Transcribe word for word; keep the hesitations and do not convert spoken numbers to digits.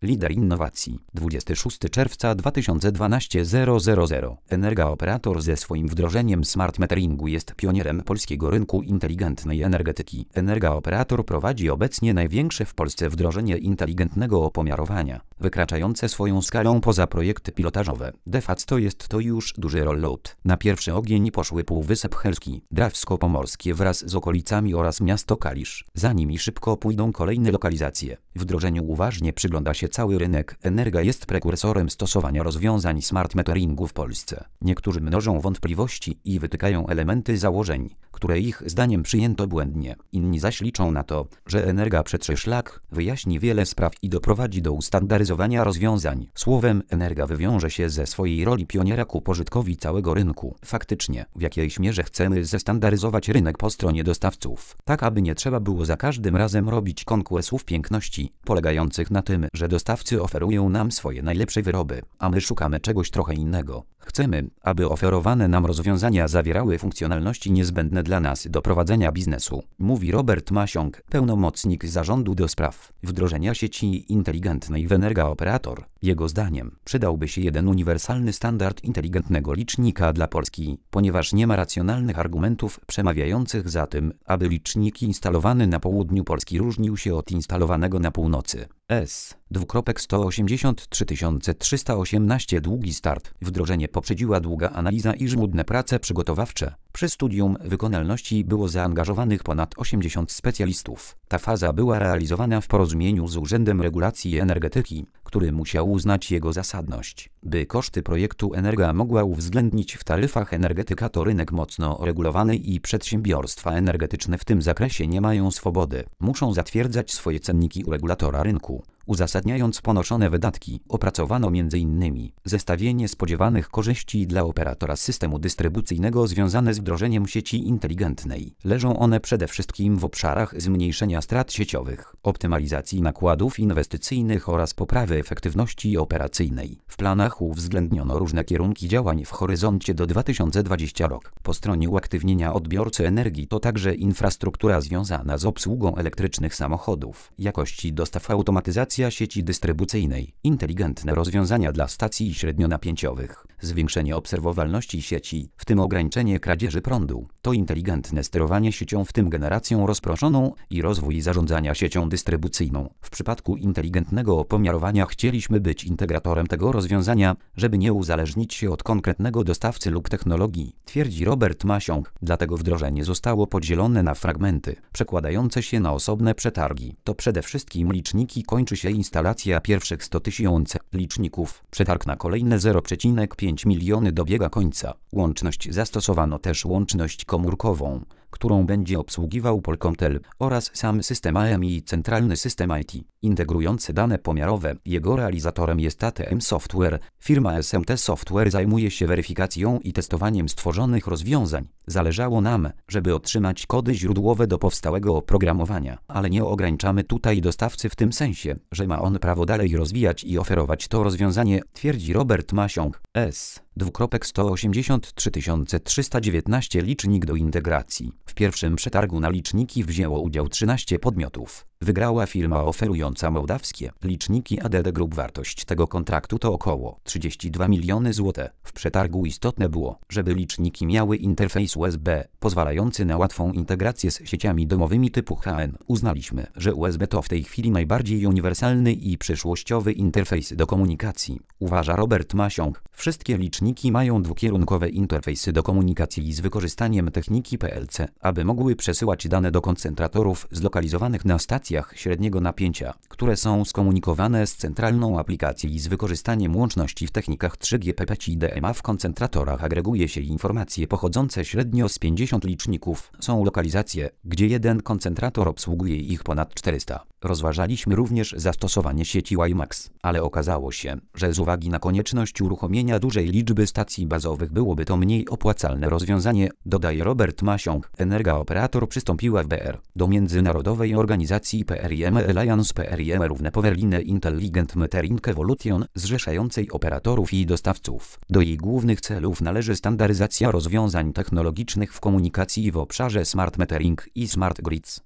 lider innowacji. dwudziestego szóstego czerwca dwa tysiące dwunastego roku. Energa Operator ze swoim wdrożeniem smart meteringu jest pionierem polskiego rynku inteligentnej energetyki. Energa Operator prowadzi obecnie największe w Polsce wdrożenie inteligentnego opomiarowania, wykraczające swoją skalą poza projekty pilotażowe. De facto jest to już duży rollout. Na pierwszy ogień poszły Półwysep Helski, Drawsko-Pomorskie wraz z okolicami oraz miasto Kalisz. Za nimi szybko pójdą kolejne lokalizacje. Wdrożeniu uważnie przygląda się cały rynek. Energa jest prekursorem stosowania rozwiązań smart meteringu w Polsce. Niektórzy mnożą wątpliwości i wytykają elementy założeń, które ich zdaniem przyjęto błędnie. Inni zaś liczą na to, że Energa przetrze szlak, wyjaśni wiele spraw i doprowadzi do ustandaryzowania rozwiązań. Słowem, Energa wywiąże się ze swojej roli pioniera ku pożytkowi całego rynku. Faktycznie, w jakiejś mierze chcemy zestandaryzować rynek po stronie dostawców, tak aby nie trzeba było za każdym razem robić konkursów piękności, polegających na tym, że dostawcy oferują nam swoje najlepsze wyroby, a my szukamy czegoś trochę innego. Chcemy, aby oferowane nam rozwiązania zawierały funkcjonalności niezbędne dla nas do prowadzenia biznesu, mówi Robert Masiąg, pełnomocnik zarządu do spraw wdrożenia sieci inteligentnej w Energa Operator. Jego zdaniem przydałby się jeden uniwersalny standard inteligentnego licznika dla Polski, ponieważ nie ma racjonalnych argumentów przemawiających za tym, aby licznik instalowany na południu Polski różnił się od instalowanego na północy. S. sto osiemdziesiąt trzy tysiące trzysta osiemnaście Długi start. Wdrożenie poprzedziła długa analiza i żmudne prace przygotowawcze. Przy studium wykonalności było zaangażowanych ponad osiemdziesiąt specjalistów. Ta faza była realizowana w porozumieniu z Urzędem Regulacji Energetyki, który musiał uznać jego zasadność. By koszty projektu Energa mogła uwzględnić w taryfach, energetyka to rynek mocno regulowany i przedsiębiorstwa energetyczne w tym zakresie nie mają swobody. Muszą zatwierdzać swoje cenniki u regulatora rynku. Uzasadniając ponoszone wydatki, opracowano między innymi zestawienie spodziewanych korzyści dla operatora systemu dystrybucyjnego związane z wdrożeniem sieci inteligentnej. Leżą one przede wszystkim w obszarach zmniejszenia strat sieciowych, optymalizacji nakładów inwestycyjnych oraz poprawy efektywności operacyjnej. W planach uwzględniono różne kierunki działań w horyzoncie do dwa tysiące dwudziestego roku. Po stronie uaktywnienia odbiorcy energii to także infrastruktura związana z obsługą elektrycznych samochodów, jakości dostaw, automatyzacja sieci dystrybucyjnej, inteligentne rozwiązania dla stacji średnionapięciowych, zwiększenie obserwowalności sieci, w tym ograniczenie kradzieży prądu, to inteligentne sterowanie siecią, w tym generacją rozproszoną i rozwój zarządzania siecią dystrybucyjną. W przypadku inteligentnego opomiarowania chcieliśmy być integratorem tego rozwiązania, żeby nie uzależnić się od konkretnego dostawcy lub technologii, twierdzi Robert Masiąg. Dlatego wdrożenie zostało podzielone na fragmenty, przekładające się na osobne przetargi. To przede wszystkim liczniki, kończy się instalacja pierwszych sto tysięcy liczników. Przetarg na kolejne zero przecinek pięć miliony dobiega końca. Łączność zastosowano też łączność komórkową, którą będzie obsługiwał Polkomtel, oraz sam system A M i centralny system I T, integrujący dane pomiarowe. Jego realizatorem jest A T M Software. Firma S M T Software zajmuje się weryfikacją i testowaniem stworzonych rozwiązań. Zależało nam, żeby otrzymać kody źródłowe do powstałego oprogramowania, ale nie ograniczamy tutaj dostawcy w tym sensie, że ma on prawo dalej rozwijać i oferować to rozwiązanie, twierdzi Robert Masiąg. S. sto osiemdziesiąt trzy tysiące trzysta dziewiętnaście Licznik do integracji. W pierwszym przetargu na liczniki wzięło udział trzynaście podmiotów. Wygrała firma oferująca mołdawskie liczniki A D D Group. Wartość tego kontraktu to około trzydzieści dwa miliony złotych. W przetargu istotne było, żeby liczniki miały interfejs U S B, pozwalający na łatwą integrację z sieciami domowymi typu H N. Uznaliśmy, że U S B to w tej chwili najbardziej uniwersalny i przyszłościowy interfejs do komunikacji, uważa Robert Masiąg. Wszystkie liczniki mają dwukierunkowe interfejsy do komunikacji z wykorzystaniem techniki P L C, aby mogły przesyłać dane do koncentratorów zlokalizowanych na stacjach średniego napięcia, które są skomunikowane z centralną aplikacją i z wykorzystaniem łączności w technikach trzy G P P C I D M A. W koncentratorach agreguje się informacje pochodzące średnio z pięćdziesięciu liczników. Są lokalizacje, gdzie jeden koncentrator obsługuje ich ponad czterysta. Rozważaliśmy również zastosowanie sieci WiMAX, ale okazało się, że z uwagi na konieczność uruchomienia dużej liczby stacji bazowych byłoby to mniej opłacalne rozwiązanie, dodaje Robert Masiąg. Energa Operator przystąpiła w B R do międzynarodowej organizacji P R I M Alliance P R I M równe Powerline Intelligent Metering Evolution, zrzeszającej operatorów i dostawców. Do jej głównych celów należy standaryzacja rozwiązań technologicznych w komunikacji w obszarze smart metering i smart grids.